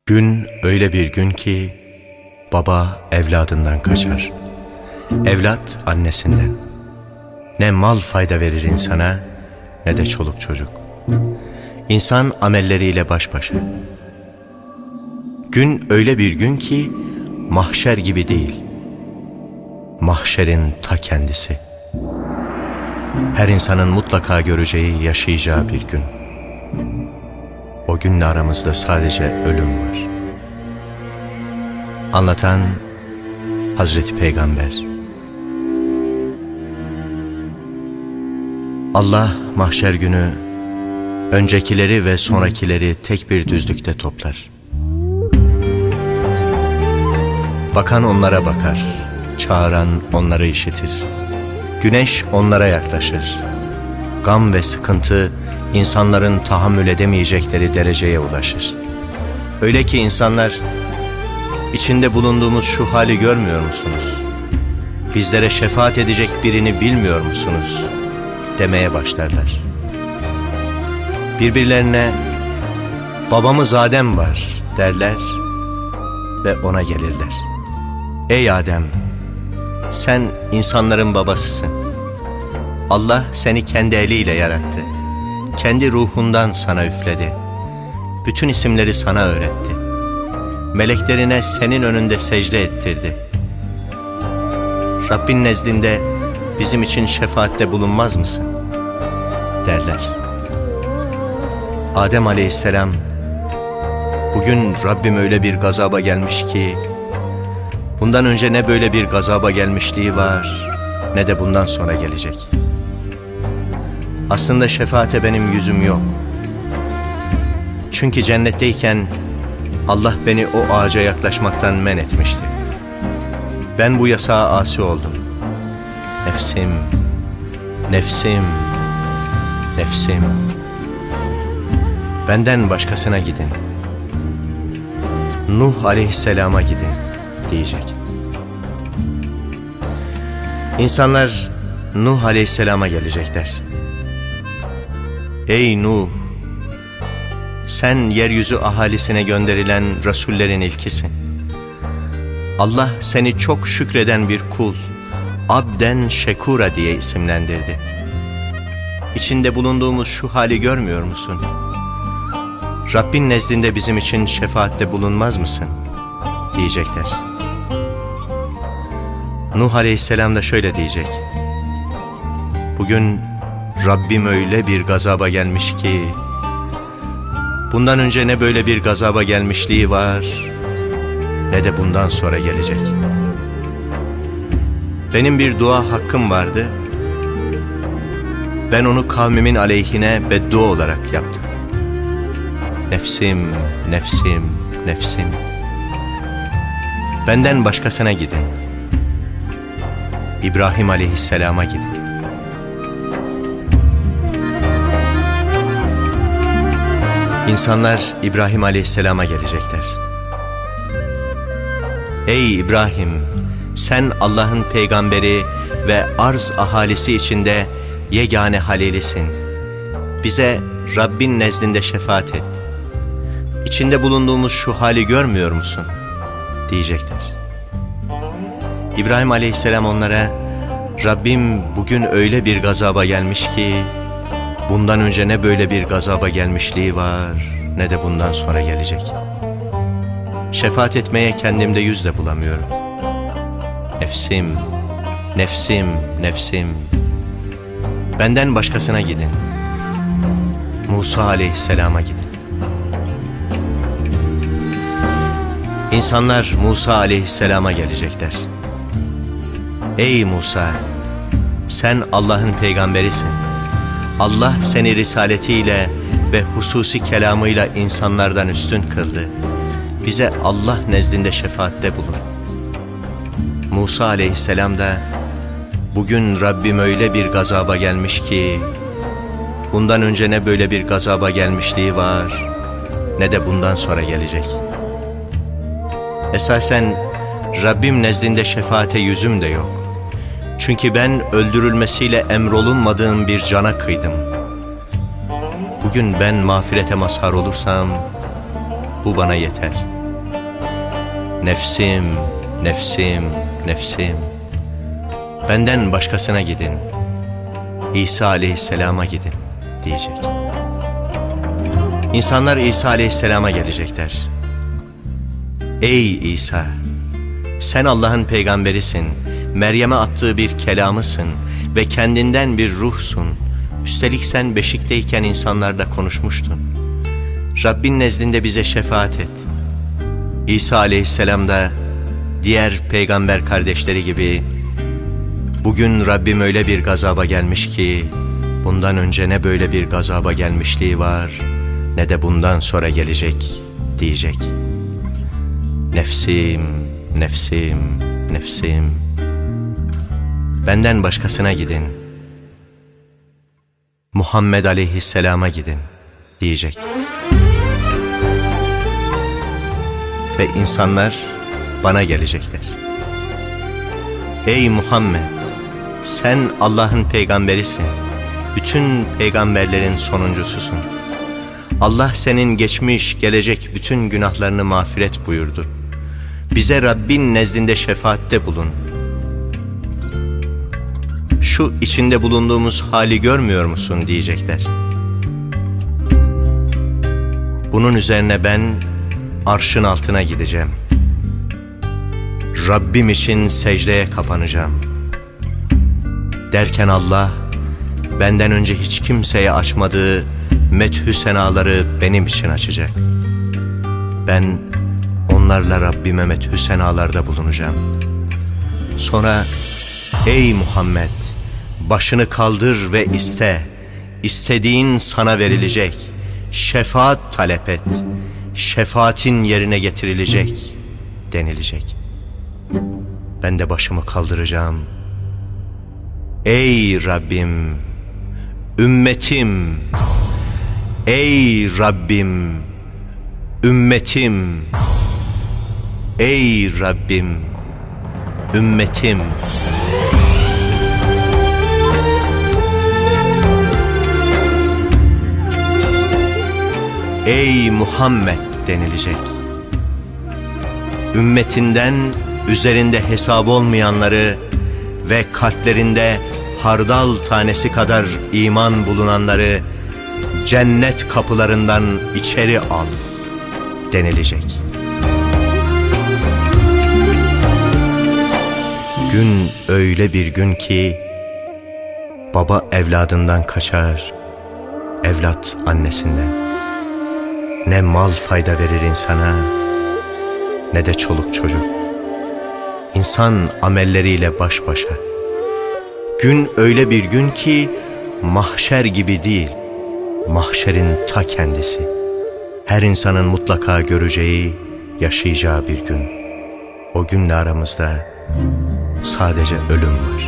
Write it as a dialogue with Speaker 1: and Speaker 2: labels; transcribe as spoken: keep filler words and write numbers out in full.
Speaker 1: Gün öyle bir gün ki baba evladından kaçar, evlat annesinden. Ne mal fayda verir insana, ne de çoluk çocuk. İnsan amelleriyle baş başa. Gün öyle bir gün ki mahşer gibi değil, mahşerin ta kendisi. Her insanın mutlaka göreceği, yaşayacağı bir gün. O günle aramızda sadece ölüm var. Anlatan Hazreti Peygamber. Allah mahşer günü öncekileri ve sonrakileri tek bir düzlükte toplar. Bakan onlara bakar, çağıran onları işitir. Güneş onlara yaklaşır. Gam ve sıkıntı insanların tahammül edemeyecekleri dereceye ulaşır. Öyle ki insanlar, içinde bulunduğumuz şu hali görmüyor musunuz? Bizlere şefaat edecek birini bilmiyor musunuz? Demeye başlarlar. Birbirlerine babamız Adem var derler ve ona gelirler. Ey Adem, sen insanların babasısın. Allah seni kendi eliyle yarattı. Kendi ruhundan sana üfledi. Bütün isimleri sana öğretti. Meleklerine senin önünde secde ettirdi. Rabbin nezdinde bizim için şefaatte bulunmaz mısın? Derler. Adem aleyhisselam, bugün Rabbim öyle bir gazaba gelmiş ki, bundan önce ne böyle bir gazaba gelmişliği var, ne de bundan sonra gelecek. Aslında şefaate benim yüzüm yok. Çünkü cennetteyken Allah beni o ağaca yaklaşmaktan men etmişti. Ben bu yasağa asi oldum. Nefsim, nefsim, nefsim. Benden başkasına gidin. Nuh aleyhisselama gidin diyecek. İnsanlar Nuh aleyhisselama gelecekler. Ey Nuh! Sen yeryüzü ahalisine gönderilen Resullerin ilkisin. Allah seni çok şükreden bir kul, abden şekura diye isimlendirdi. İçinde bulunduğumuz şu hali görmüyor musun? Rabbin nezdinde bizim için şefaatte bulunmaz mısın? Diyecekler. Nuh aleyhisselam da şöyle diyecek. Bugün Rabbim öyle bir gazaba gelmiş ki, bundan önce ne böyle bir gazaba gelmişliği var, ne de bundan sonra gelecek. Benim bir dua hakkım vardı. Ben onu kavmimin aleyhine beddua olarak yaptım. Nefsim, nefsim, nefsim. Benden başkasına gidin. İbrahim aleyhisselama gidin. İnsanlar İbrahim aleyhisselama gelecekler. Ey İbrahim, sen Allah'ın peygamberi ve arz ahalisi içinde yegane halilisin. Bize Rabbin nezdinde şefaat et. İçinde bulunduğumuz şu hali görmüyor musun? Diyecekler. İbrahim aleyhisselam onlara, Rabbim bugün öyle bir gazaba gelmiş ki, bundan önce ne böyle bir gazaba gelmişliği var, ne de bundan sonra gelecek. Şefaat etmeye kendimde yüz de bulamıyorum. Nefsim, nefsim, nefsim. Benden başkasına gidin. Musa aleyhisselama gidin. İnsanlar Musa aleyhisselama gelecekler. Ey Musa! Sen Allah'ın peygamberisin. Allah seni risaletiyle ve hususi kelamıyla insanlardan üstün kıldı. Bize Allah nezdinde şefaatte bulun. Musa aleyhisselam da, bugün Rabbim öyle bir gazaba gelmiş ki, bundan önce ne böyle bir gazaba gelmişliği var, ne de bundan sonra gelecek. Esasen Rabbim nezdinde şefaate yüzüm de yok. Çünkü ben öldürülmesiyle emrolunmadığım bir cana kıydım. Bugün ben mağfirete mazhar olursam bu bana yeter. Nefsim, nefsim, nefsim. Benden başkasına gidin, İsa aleyhisselama gidin diyecek. İnsanlar İsa aleyhisselama gelecekler. Ey İsa, sen Allah'ın peygamberisin, Meryem'e attığı bir kelamısın ve kendinden bir ruhsun. Üstelik sen beşikteyken insanlarla konuşmuştun. Rabbin nezdinde bize şefaat et. İsa aleyhisselam da diğer peygamber kardeşleri gibi, bugün Rabbim öyle bir gazaba gelmiş ki, bundan önce ne böyle bir gazaba gelmişliği var, ne de bundan sonra gelecek diyecek. Nefsim, nefsim, nefsim. Benden başkasına gidin, Muhammed aleyhisselama gidin diyecek. Ve insanlar bana gelecekler. Ey Muhammed, sen Allah'ın peygamberisin, bütün peygamberlerin sonuncususun. Allah senin geçmiş, gelecek bütün günahlarını mağfiret buyurdu. Bize Rabbin nezdinde şefaatte bulun. Şu içinde bulunduğumuz hali görmüyor musun diyecekler. Bunun üzerine ben arşın altına gideceğim. Rabbim için secdeye kapanacağım. Derken Allah, benden önce hiç kimseye açmadığı methü senaları benim için açacak. Ben onlarla Rabbime methü senalarda bulunacağım. Sonra, ey Muhammed, başını kaldır ve iste. İstediğin sana verilecek. Şefaat talep et. Şefaatin yerine getirilecek denilecek. Ben de başımı kaldıracağım. Ey Rabbim, ümmetim. Ey Rabbim, ümmetim. Ey Rabbim, ümmetim. Ey Muhammed denilecek. Ümmetinden üzerinde hesap olmayanları ve kalplerinde hardal tanesi kadar iman bulunanları cennet kapılarından içeri al denilecek. Gün öyle bir gün ki baba evladından kaçar, evlat annesinden. Ne mal fayda verir insana, ne de çoluk çocuk. İnsan amelleriyle baş başa. Gün öyle bir gün ki mahşer gibi değil, mahşerin ta kendisi. Her insanın mutlaka göreceği, yaşayacağı bir gün. O günle aramızda sadece ölüm var.